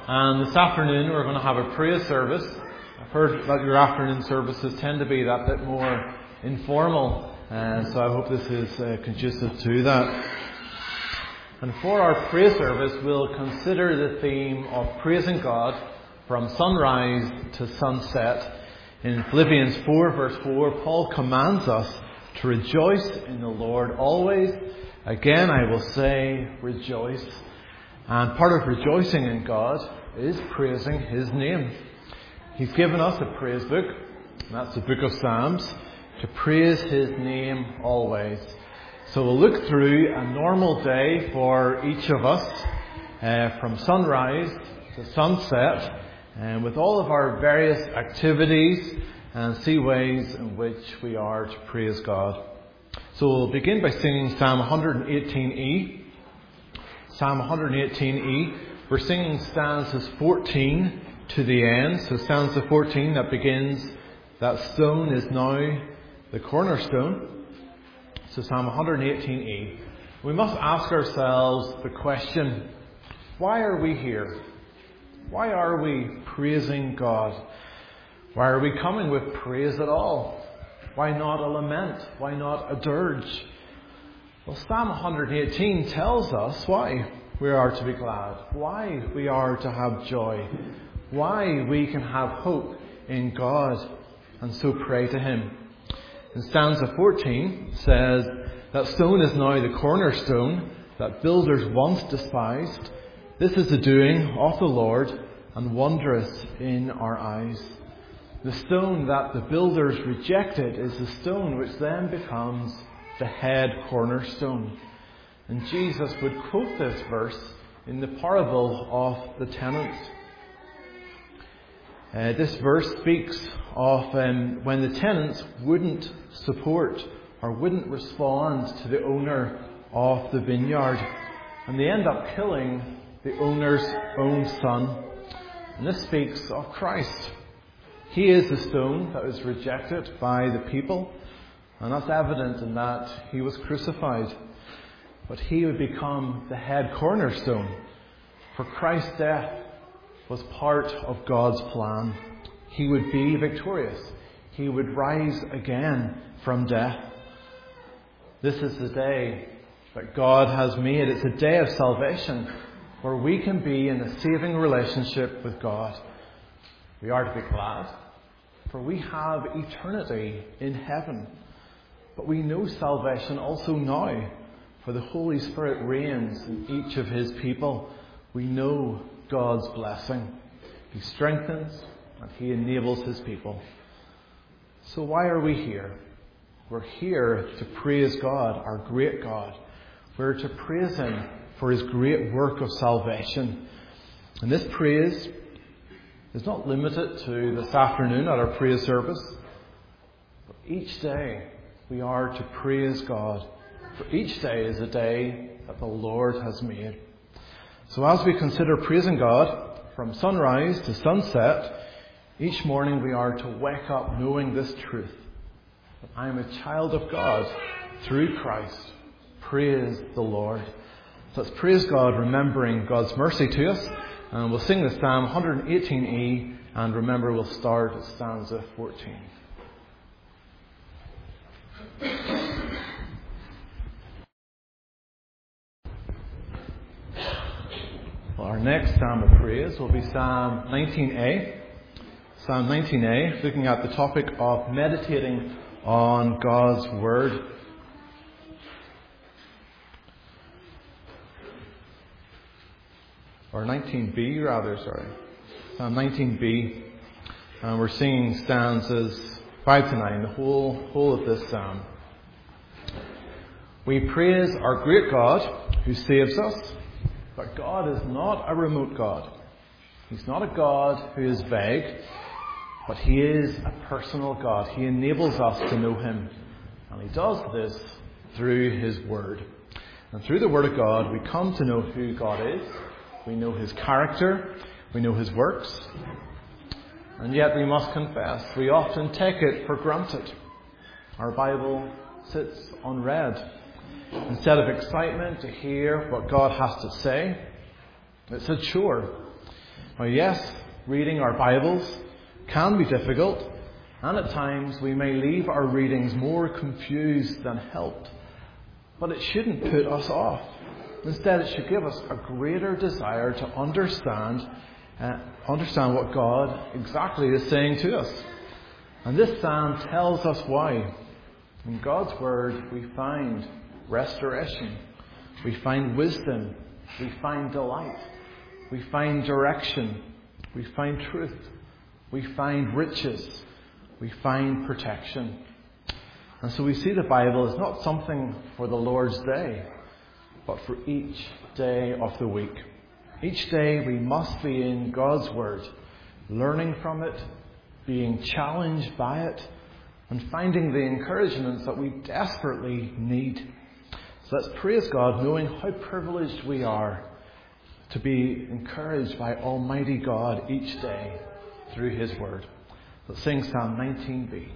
And this afternoon we're going to have a praise service. I've heard that your afternoon services tend to be that bit more informal, so I hope this is conducive to that. And for our praise service, we'll consider the theme of praising God from sunrise to sunset. In Philippians 4 verse 4, Paul commands us to rejoice in the Lord always. Again, I will say, rejoice. And part of rejoicing in God is praising His name. He's given us a praise book, and that's the book of Psalms, to praise His name always. So we'll look through a normal day for each of us, from sunrise to sunset, and with all of our various activities, and see ways in which we are to praise God. So we'll begin by singing Psalm 118e. Psalm 118e. We're singing stanzas 14 to the end. So stanza 14 that begins, that stone is now the cornerstone. So Psalm 118e. We must ask ourselves the question, why are we here? Why are we praising God? Why are we coming with praise at all? Why not a lament? Why not a dirge? Well, Psalm 118 tells us why we are to be glad, why we are to have joy, why we can have hope in God and so pray to Him. In stanza 14 says, that stone is now the cornerstone that builders once despised. This is the doing of the Lord and wondrous in our eyes. The stone that the builders rejected is the stone which then becomes the head cornerstone. And Jesus would quote this verse in the parable of the tenants. This verse speaks of when the tenants wouldn't support or wouldn't respond to the owner of the vineyard. And they end up killing the owner's own son. And this speaks of Christ. He is the stone that was rejected by the people. And that's evident in that He was crucified. But He would become the head cornerstone. For Christ's death was part of God's plan. He would be victorious. He would rise again from death. This is the day that God has made. It's a day of salvation where we can be in a saving relationship with God. We are to be glad, for we have eternity in heaven. But we know salvation also now, for the Holy Spirit reigns in each of His people. We know God's blessing. He strengthens and He enables His people. So why are we here? We're here to praise God, our great God. We're to praise Him for His great work of salvation. And this praise is not limited to this afternoon at our praise service. But each day we are to praise God. For each day is a day that the Lord has made. So as we consider praising God from sunrise to sunset, each morning we are to wake up knowing this truth, that I am a child of God through Christ. Praise the Lord. So let's praise God, remembering God's mercy to us. And we'll sing the Psalm 118e, and remember we'll start at stanza 14. Well, our next Psalm of praise will be Psalm 19a. Psalm 19a, looking at the topic of meditating on God's Word. Or 19b rather, sorry. Psalm 19b. And we're singing stanzas 5 to 9, the whole of this psalm. We praise our great God who saves us, but God is not a remote God. He's not a God who is vague, but He is a personal God. He enables us to know Him. And He does this through His Word. And through the Word of God, we come to know who God is. We know His character. We know His works. And yet we must confess, we often take it for granted. Our Bible sits unread. Instead of excitement to hear what God has to say, it's a chore. Now, yes, reading our Bibles can be difficult, and at times we may leave our readings more confused than helped. But it shouldn't put us off. Instead, it should give us a greater desire to understand what God exactly is saying to us. And this psalm tells us why. In God's Word we find restoration, we find wisdom, we find delight, we find direction, we find truth, we find riches, we find protection. And so we see the Bible as not something for the Lord's day, but for each day of the week. Each day we must be in God's Word, learning from it, being challenged by it, and finding the encouragements that we desperately need. So let's praise God, knowing how privileged we are to be encouraged by Almighty God each day through His Word. Let's sing Psalm 19b.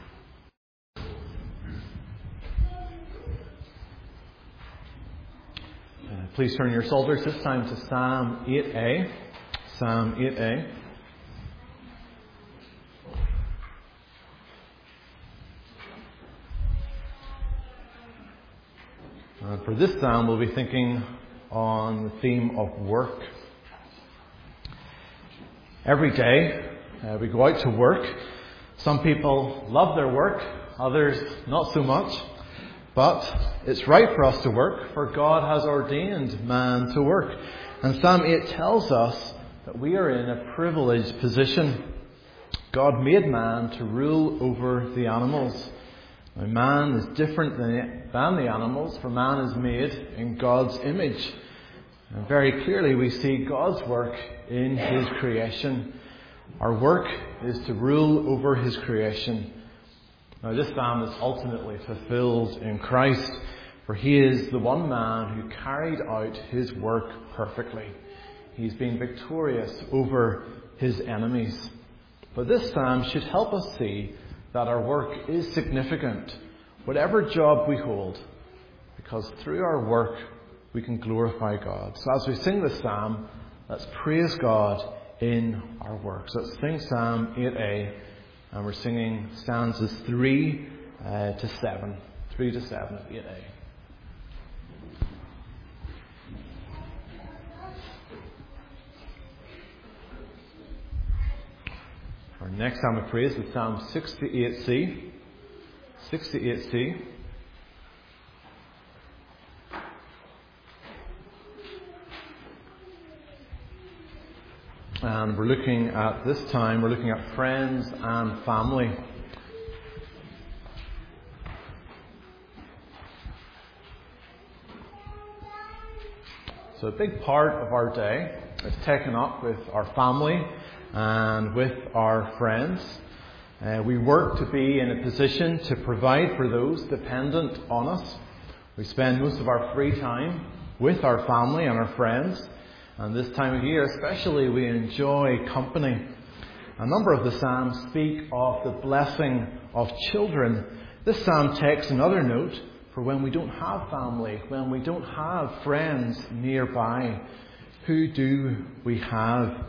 Please turn your shoulders this time to Psalm 8a. Psalm 8a. For this psalm, we'll be thinking on the theme of work. Every day, we go out to work. Some people love their work, others not so much. But it's right for us to work, for God has ordained man to work. And Psalm 8 tells us that we are in a privileged position. God made man to rule over the animals. Now, man is different than the animals, for man is made in God's image. And very clearly we see God's work in His creation. Our work is to rule over His creation. Now, this psalm is ultimately fulfilled in Christ, for He is the one man who carried out His work perfectly. He's been victorious over His enemies. But this psalm should help us see that our work is significant, whatever job we hold, because through our work we can glorify God. So as we sing this psalm, let's praise God in our work. So let's sing Psalm 8a. And we're singing stanzas 3 to 7. 3 to 7 of 8a. Our next psalm of praise is Psalm 68c. 68c. And we're looking at friends and family. So a big part of our day is taken up with our family and with our friends. We work to be in a position to provide for those dependent on us. We spend most of our free time with our family and our friends. And this time of year especially, we enjoy company. A number of the Psalms speak of the blessing of children. This Psalm takes another note for when we don't have family, when we don't have friends nearby. Who do we have?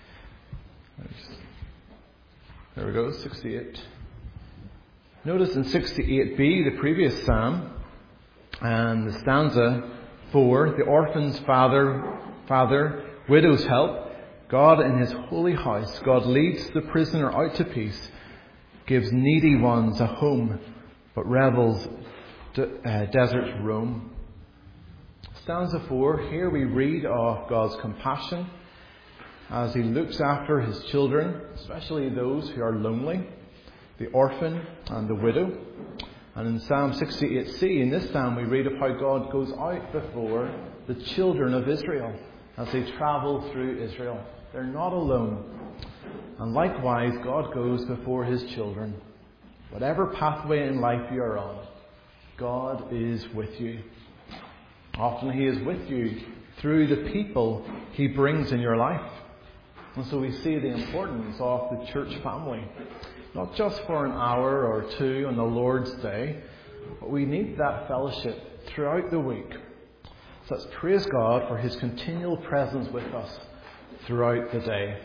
There we go, 68. Notice in 68b, the previous Psalm, and the stanza 4, the orphan's father, widow's help, God in His holy house, God leads the prisoner out to peace, gives needy ones a home, but rebels deserts roam. Stanza 4, here we read of God's compassion as He looks after His children, especially those who are lonely, the orphan and the widow. And in Psalm 68c, in this psalm, we read of how God goes out before the children of Israel as they travel through Israel. They're not alone. And likewise, God goes before His children. Whatever pathway in life you are on, God is with you. Often He is with you through the people He brings in your life. And so we see the importance of the church family. Not just for an hour or two on the Lord's Day, but we need that fellowship throughout the week. So let's praise God for His continual presence with us throughout the day.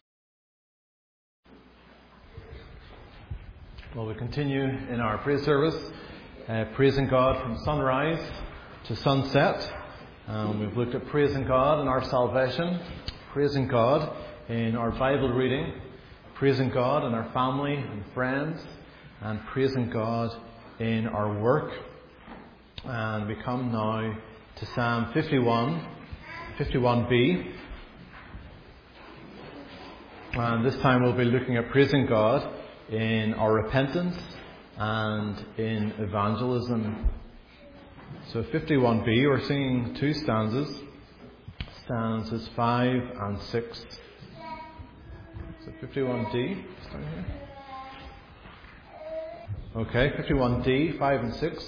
Well, we continue in our praise service, praising God from sunrise to sunset. We've looked at praising God in our salvation, praising God in our Bible reading, praising God in our family and friends, and praising God in our work. And we come now to Psalm 51b. And this time we'll be looking at praising God in our repentance and in evangelism. So 51b, we're singing two stanzas, stanzas 5 and 6. So 51d, starting here. Okay, 51d, 5 and 6.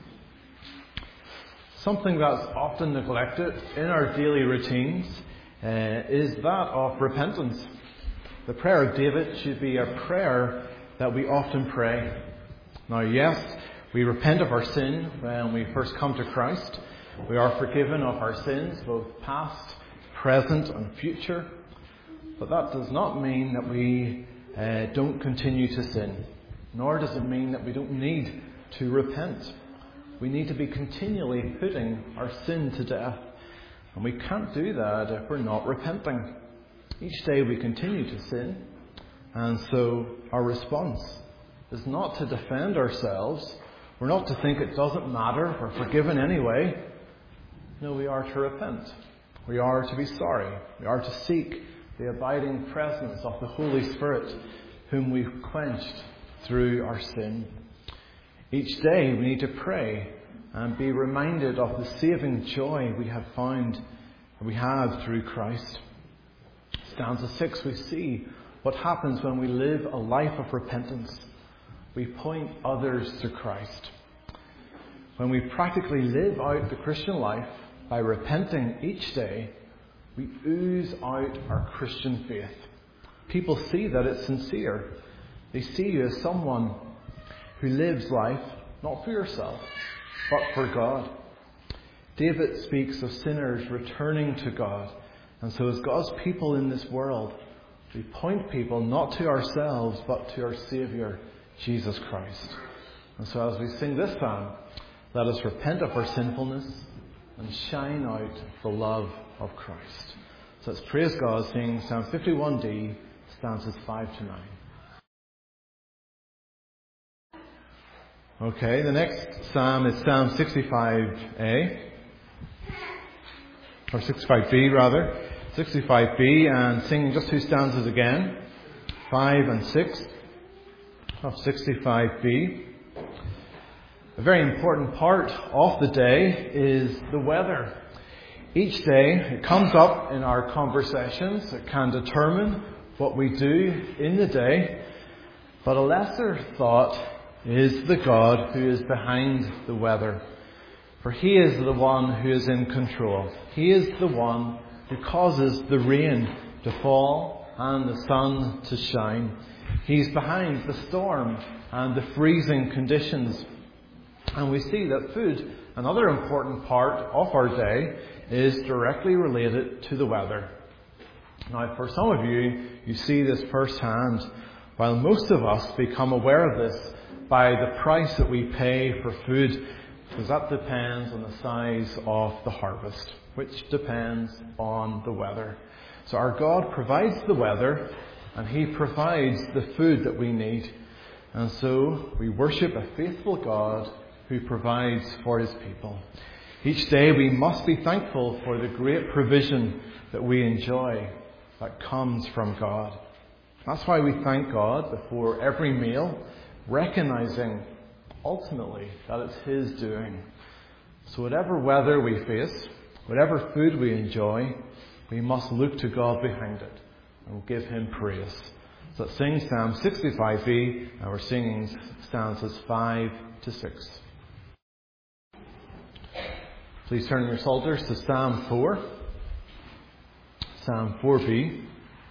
Something that's often neglected in our daily routines is that of repentance. The prayer of David should be a prayer that we often pray. Now, yes, we repent of our sin when we first come to Christ. We are forgiven of our sins, both past, present and future. But that does not mean that we don't continue to sin. Nor does it mean that we don't need to repent. We need to be continually putting our sin to death. And we can't do that if we're not repenting. Each day we continue to sin. And so our response is not to defend ourselves. We're not to think it doesn't matter, we're forgiven anyway. No, we are to repent. We are to be sorry. We are to seek the abiding presence of the Holy Spirit, whom we've quenched through our sin. Each day we need to pray and be reminded of the saving joy we have through Christ. Stanza 6, we see what happens when we live a life of repentance. We point others to Christ. When we practically live out the Christian life by repenting each day, we ooze out our Christian faith. People see that it's sincere. They see you as someone who lives life not for yourself, but for God. David speaks of sinners returning to God. And so as God's people in this world, we point people not to ourselves, but to our Saviour, Jesus Christ. And so as we sing this psalm, let us repent of our sinfulness and shine out the love of Christ. So let's praise God, singing Psalm 51d, stanzas 5 to 9. Okay, the next psalm is Psalm 65a, or 65b rather, 65b, and singing just two stanzas again, 5 and 6 of 65b. A very important part of the day is the weather. Each day it comes up in our conversations. It can determine what we do in the day, but a lesser thought is the God who is behind the weather. For He is the one who is in control. He is the one who causes the rain to fall and the sun to shine. He's behind the storm and the freezing conditions. And we see that food, another important part of our day, is directly related to the weather. Now, for some of you, you see this firsthand, while most of us become aware of this by the price that we pay for food, because that depends on the size of the harvest, which depends on the weather. So our God provides the weather, and He provides the food that we need. And so we worship a faithful God who provides for His people. Each day we must be thankful for the great provision that we enjoy that comes from God. That's why we thank God before every meal, recognizing ultimately that it's His doing. So whatever weather we face, whatever food we enjoy, we must look to God behind it and give Him praise. So let's sing Psalm 65b, and we're singing stanzas 5 to 6. Please turn your psalters to Psalm 4. Psalm 4b.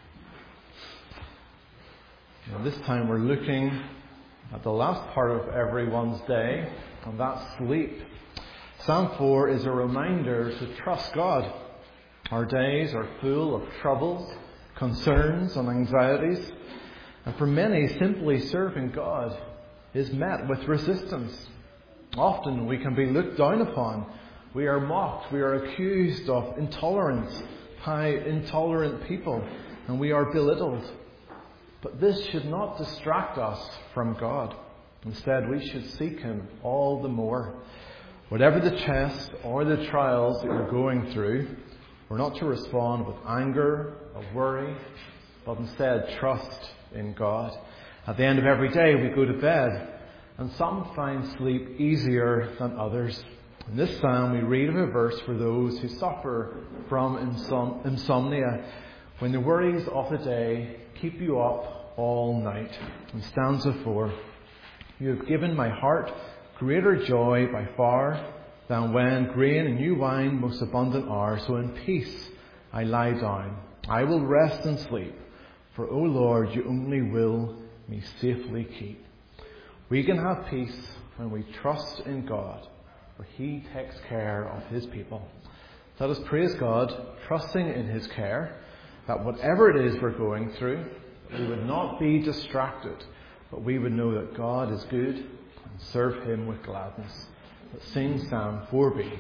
And this time we're looking at the last part of everyone's day, and that's sleep. Psalm 4 is a reminder to trust God. Our days are full of troubles, concerns and anxieties. And for many, simply serving God is met with resistance. Often we can be looked down upon. We are mocked. We are accused of intolerance by intolerant people. And we are belittled. But this should not distract us from God. Instead, we should seek Him all the more. Whatever the test or the trials that you're going through, we're not to respond with anger or worry, but instead trust in God. At the end of every day, we go to bed, and some find sleep easier than others. In this psalm, we read of a verse for those who suffer from insomnia, when the worries of the day keep you up all night. In stanza 4, you have given my heart greater joy by far than when grain and new wine most abundant are. So in peace I lie down. I will rest and sleep. For, O Lord, you only will me safely keep. We can have peace when we trust in God, for He takes care of His people. Let us praise God, trusting in His care, that whatever it is we're going through, we would not be distracted, but we would know that God is good and serve Him with gladness. Let's sing Psalm 4b.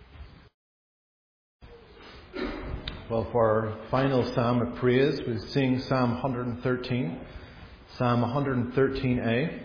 Well, for our final psalm of praise, we sing Psalm 113, Psalm 113a.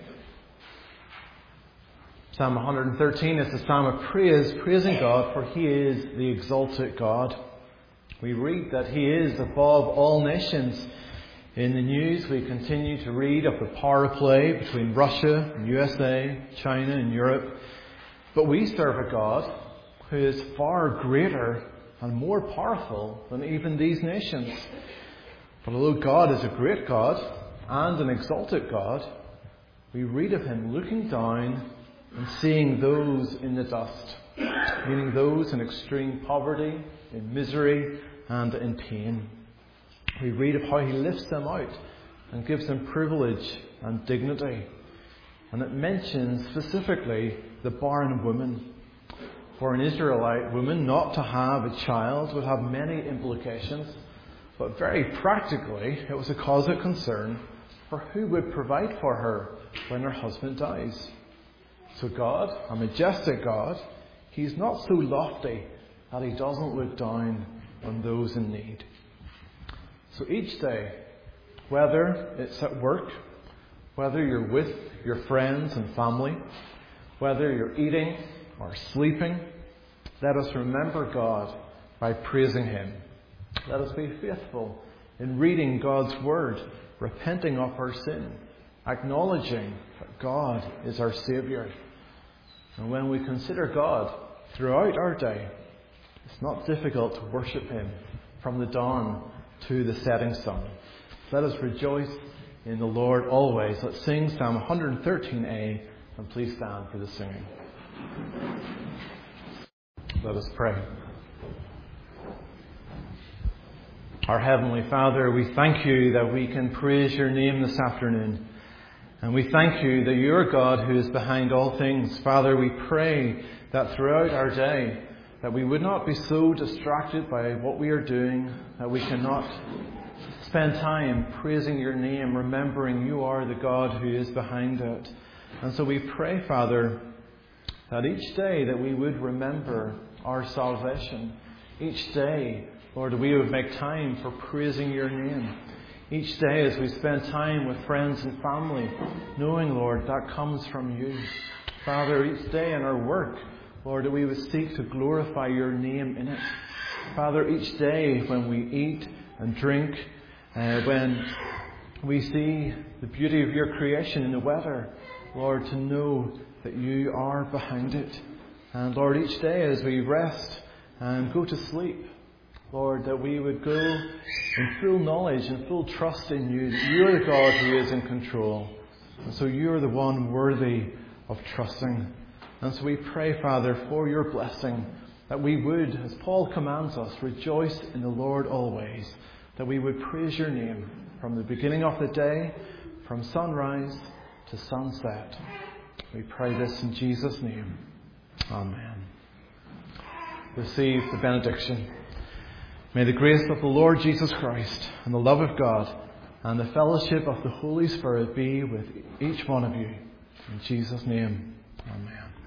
Psalm 113 is the psalm of praise, praising God, for He is the exalted God. We read that He is above all nations. In the news, we continue to read of the power play between Russia and USA, China and Europe. But we serve a God who is far greater and more powerful than even these nations. But although God is a great God and an exalted God, we read of Him looking down and seeing those in the dust, meaning those in extreme poverty, in misery and in pain. We read of how He lifts them out and gives them privilege and dignity. And it mentions specifically the barren woman. For an Israelite woman not to have a child would have many implications, but very practically it was a cause of concern for who would provide for her when her husband dies. So God, a majestic God, He's not so lofty that He doesn't look down on those in need. So each day, whether it's at work, whether you're with your friends and family, whether you're eating or sleeping, let us remember God by praising Him. Let us be faithful in reading God's Word, repenting of our sin, acknowledging that God is our Saviour. And when we consider God throughout our day, it's not difficult to worship Him from the dawn to the setting sun. Let us rejoice in the Lord always. Let's sing Psalm 113a, and please stand for the singing. Let us pray. Our Heavenly Father, we thank You that we can praise Your name this afternoon. And we thank You that You are God who is behind all things. Father, we pray that throughout our day, that we would not be so distracted by what we are doing, that we cannot spend time praising Your name, remembering You are the God who is behind it. And so we pray, Father, that each day that we would remember our salvation. Each day, Lord, we would make time for praising Your name. Each day as we spend time with friends and family, knowing, Lord, that comes from You. Father, each day in our work, Lord, that we would seek to glorify Your name in it. Father, each day when we eat and drink, when we see the beauty of Your creation in the weather, Lord, to know that You are behind it. And Lord, each day as we rest and go to sleep, Lord, that we would go in full knowledge and full trust in You, that You are the God who is in control. And so You are the one worthy of trusting. And so we pray, Father, for Your blessing, that we would, as Paul commands us, rejoice in the Lord always, that we would praise Your name from the beginning of the day, from sunrise to sunset. We pray this in Jesus' name. Amen. Receive the benediction. May the grace of the Lord Jesus Christ and the love of God and the fellowship of the Holy Spirit be with each one of you. In Jesus' name, amen.